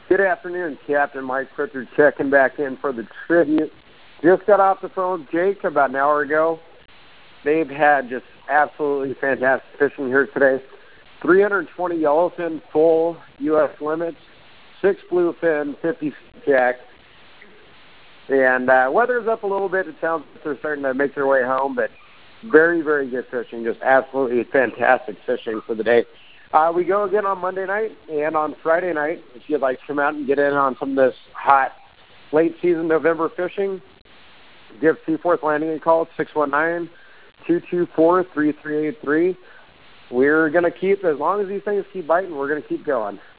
Good afternoon, Captain Mike Pritchard checking back in for the tribute. Just got off the phone with Jake about an hour ago. They've had just absolutely fantastic fishing here today. 320 yellowfin full U.S. limits, 6 bluefin, 50 jack. And weather's up a little bit. It sounds like they're starting to make their way home, but very, very good fishing. Just absolutely fantastic fishing for the day. We go again on Monday night and on Friday night. If you'd like to come out and get in on some of this hot late season November fishing, give Seaforth Landing a call at 619-224-3383. We're going to keep, as long as these things keep biting, we're going to keep going.